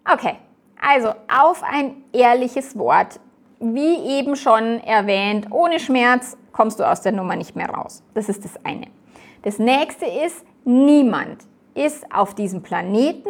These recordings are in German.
Okay, also auf ein ehrliches Wort. Wie eben schon erwähnt, ohne Schmerz kommst du aus der Nummer nicht mehr raus. Das ist das eine. Das nächste ist, niemand ist auf diesem Planeten,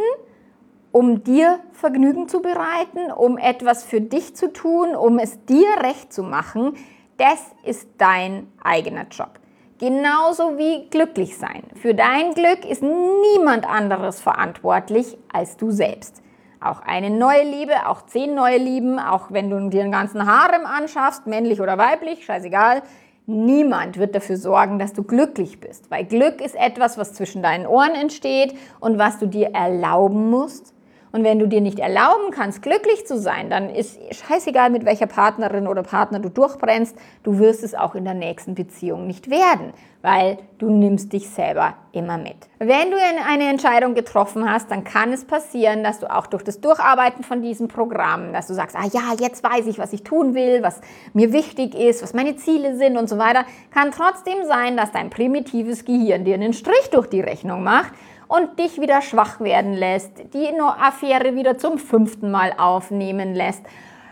um dir Vergnügen zu bereiten, um etwas für dich zu tun, um es dir recht zu machen. Das ist dein eigener Job. Genauso wie glücklich sein. Für dein Glück ist niemand anderes verantwortlich als du selbst. Auch eine neue Liebe, auch 10 neue Lieben, auch wenn du dir einen ganzen Harem anschaffst, männlich oder weiblich, scheißegal. Niemand wird dafür sorgen, dass du glücklich bist. Weil Glück ist etwas, was zwischen deinen Ohren entsteht und was du dir erlauben musst. Und wenn du dir nicht erlauben kannst, glücklich zu sein, dann ist scheißegal, mit welcher Partnerin oder Partner du durchbrennst, du wirst es auch in der nächsten Beziehung nicht werden, weil du nimmst dich selber immer mit. Wenn du eine Entscheidung getroffen hast, dann kann es passieren, dass du auch durch das Durcharbeiten von diesem Programm, dass du sagst, ah ja, jetzt weiß ich, was ich tun will, was mir wichtig ist, was meine Ziele sind und so weiter, kann trotzdem sein, dass dein primitives Gehirn dir einen Strich durch die Rechnung macht und dich wieder schwach werden lässt, die Affäre wieder zum 5. Mal aufnehmen lässt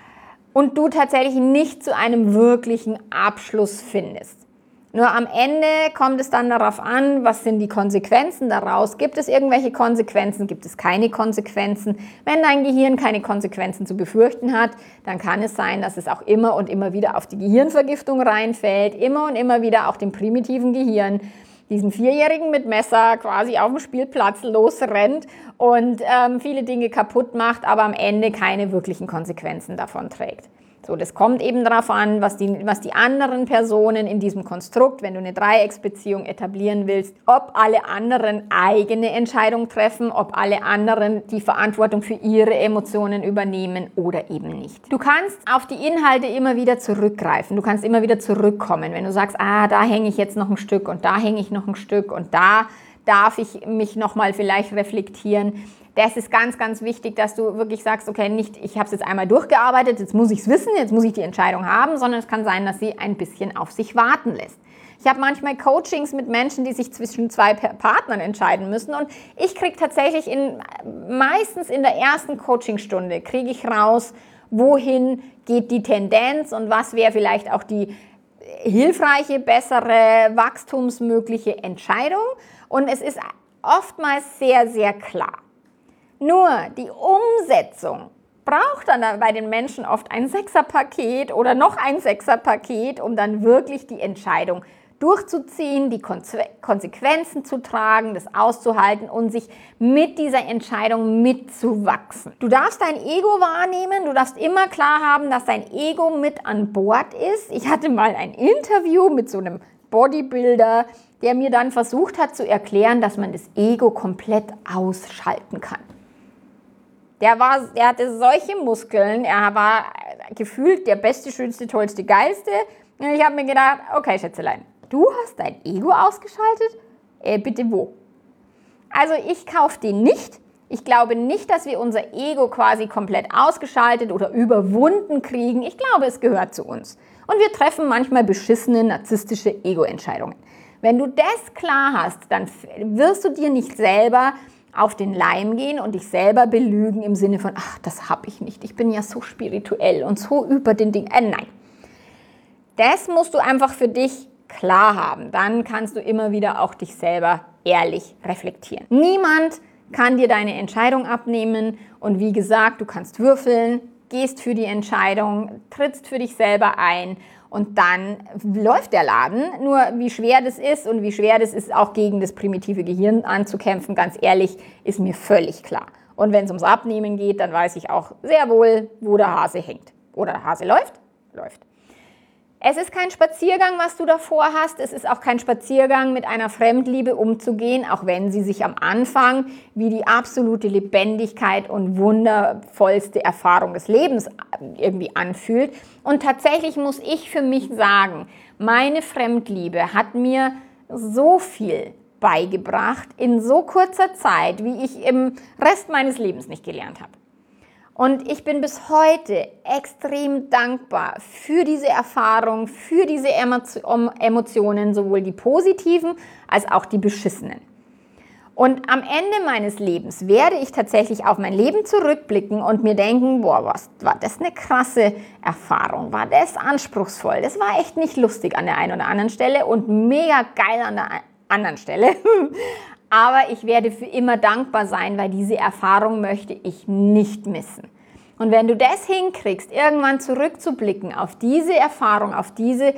und du tatsächlich nicht zu einem wirklichen Abschluss findest. Nur am Ende kommt es dann darauf an, was sind die Konsequenzen daraus? Gibt es irgendwelche Konsequenzen? Gibt es keine Konsequenzen? Wenn dein Gehirn keine Konsequenzen zu befürchten hat, dann kann es sein, dass es auch immer und immer wieder auf die Gehirnvergiftung reinfällt, immer und immer wieder auch dem primitiven Gehirn, diesen 4-Jährigen mit Messer quasi auf dem Spielplatz losrennt und viele Dinge kaputt macht, aber am Ende keine wirklichen Konsequenzen davon trägt. So, das kommt eben darauf an, was die anderen Personen in diesem Konstrukt, wenn du eine Dreiecksbeziehung etablieren willst, ob alle anderen eigene Entscheidungen treffen, ob alle anderen die Verantwortung für ihre Emotionen übernehmen oder eben nicht. Du kannst auf die Inhalte immer wieder zurückgreifen, du kannst immer wieder zurückkommen, wenn du sagst, da hänge ich jetzt noch ein Stück und da hänge ich noch ein Stück und da darf ich mich nochmal vielleicht reflektieren. Das ist ganz, ganz wichtig, dass du wirklich sagst, okay, nicht ich habe es jetzt einmal durchgearbeitet, jetzt muss ich es wissen, jetzt muss ich die Entscheidung haben, sondern es kann sein, dass sie ein bisschen auf sich warten lässt. Ich habe manchmal Coachings mit Menschen, die sich zwischen 2 Partnern entscheiden müssen und ich kriege tatsächlich meistens in der ersten Coachingstunde kriege ich raus, wohin geht die Tendenz und was wäre vielleicht auch die hilfreiche, bessere, wachstumsmögliche Entscheidung. Und es ist oftmals sehr, sehr klar. Nur die Umsetzung braucht dann bei den Menschen oft ein 6er-Paket oder noch ein 6er-Paket, um dann wirklich die Entscheidung durchzuziehen, die Konsequenzen zu tragen, das auszuhalten und sich mit dieser Entscheidung mitzuwachsen. Du darfst dein Ego wahrnehmen, du darfst immer klar haben, dass dein Ego mit an Bord ist. Ich hatte mal ein Interview mit so einem Bodybuilder, der mir dann versucht hat zu erklären, dass man das Ego komplett ausschalten kann. Der hatte solche Muskeln, er war gefühlt der Beste, Schönste, Tollste, Geilste. Und ich habe mir gedacht, okay Schätzelein, du hast dein Ego ausgeschaltet? Bitte wo? Also ich kaufe den nicht. Ich glaube nicht, dass wir unser Ego quasi komplett ausgeschaltet oder überwunden kriegen. Ich glaube, es gehört zu uns. Und wir treffen manchmal beschissene, narzisstische Ego-Entscheidungen. Wenn du das klar hast, dann wirst du dir nicht selber auf den Leim gehen und dich selber belügen im Sinne von, ach, das habe ich nicht, ich bin ja so spirituell und so über den Ding. Nein, das musst du einfach für dich klar haben. Dann kannst du immer wieder auch dich selber ehrlich reflektieren. Niemand kann dir deine Entscheidung abnehmen und wie gesagt, du kannst würfeln, gehst für die Entscheidung, trittst für dich selber ein und dann läuft der Laden. Nur wie schwer das ist und wie schwer das ist, auch gegen das primitive Gehirn anzukämpfen, ganz ehrlich, ist mir völlig klar. Und wenn es ums Abnehmen geht, dann weiß ich auch sehr wohl, wo der Hase hängt. Oder der Hase läuft. Es ist kein Spaziergang, was du davor hast. Es ist auch kein Spaziergang, mit einer Fremdliebe umzugehen, auch wenn sie sich am Anfang wie die absolute Lebendigkeit und wundervollste Erfahrung des Lebens irgendwie anfühlt. Und tatsächlich muss ich für mich sagen, meine Fremdliebe hat mir so viel beigebracht in so kurzer Zeit, wie ich im Rest meines Lebens nicht gelernt habe. Und ich bin bis heute extrem dankbar für diese Erfahrung, für diese Emotionen, sowohl die positiven als auch die beschissenen. Und am Ende meines Lebens werde ich tatsächlich auf mein Leben zurückblicken und mir denken, boah, was war das eine krasse Erfahrung, war das anspruchsvoll, das war echt nicht lustig an der einen oder anderen Stelle und mega geil an der anderen Stelle. Aber ich werde für immer dankbar sein, weil diese Erfahrung möchte ich nicht missen. Und wenn du das hinkriegst, irgendwann zurückzublicken auf diese Erfahrung, auf diese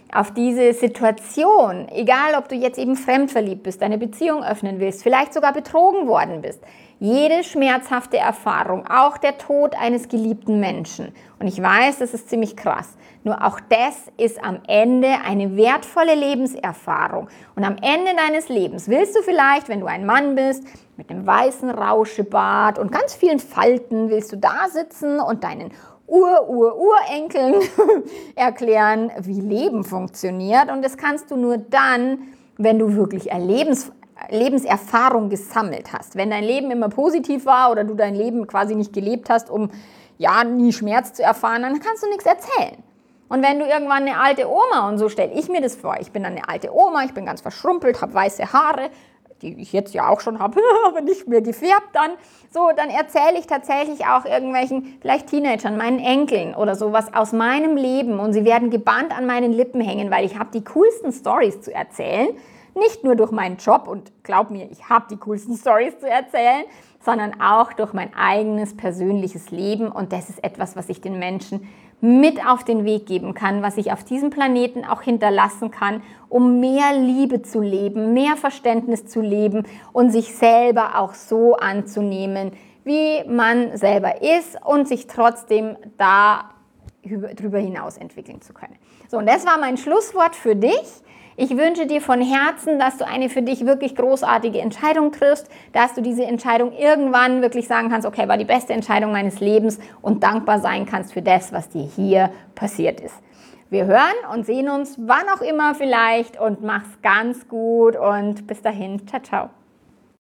Situation, egal ob du jetzt eben fremdverliebt bist, deine Beziehung öffnen willst, vielleicht sogar betrogen worden bist, jede schmerzhafte Erfahrung, auch der Tod eines geliebten Menschen. Und ich weiß, das ist ziemlich krass. Nur auch das ist am Ende eine wertvolle Lebenserfahrung. Und am Ende deines Lebens willst du vielleicht, wenn du ein Mann bist, mit einem weißen Rauschebart und ganz vielen Falten, willst du da sitzen und deinen Urenkeln erklären, wie Leben funktioniert. Und das kannst du nur dann, wenn du wirklich Lebenserfahrung gesammelt hast. Wenn dein Leben immer positiv war oder du dein Leben quasi nicht gelebt hast, um ja nie Schmerz zu erfahren, dann kannst du nichts erzählen. Und wenn du irgendwann eine alte Oma, und so stelle ich mir das vor, ich bin dann eine alte Oma, ich bin ganz verschrumpelt, habe weiße Haare, die ich jetzt ja auch schon habe, aber nicht mehr gefärbt dann. So, dann erzähle ich tatsächlich auch irgendwelchen, vielleicht Teenagern, meinen Enkeln oder sowas aus meinem Leben und sie werden gebannt an meinen Lippen hängen, weil ich habe die coolsten Storys zu erzählen. Nicht nur durch meinen Job und glaub mir, ich habe die coolsten Storys zu erzählen, sondern auch durch mein eigenes persönliches Leben und das ist etwas, was ich den Menschen mit auf den Weg geben kann, was ich auf diesem Planeten auch hinterlassen kann, um mehr Liebe zu leben, mehr Verständnis zu leben und sich selber auch so anzunehmen, wie man selber ist und sich trotzdem darüber hinaus entwickeln zu können. So, und das war mein Schlusswort für dich. Ich wünsche dir von Herzen, dass du eine für dich wirklich großartige Entscheidung triffst, dass du diese Entscheidung irgendwann wirklich sagen kannst, okay, war die beste Entscheidung meines Lebens und dankbar sein kannst für das, was dir hier passiert ist. Wir hören und sehen uns wann auch immer vielleicht und mach's ganz gut und bis dahin, ciao, ciao.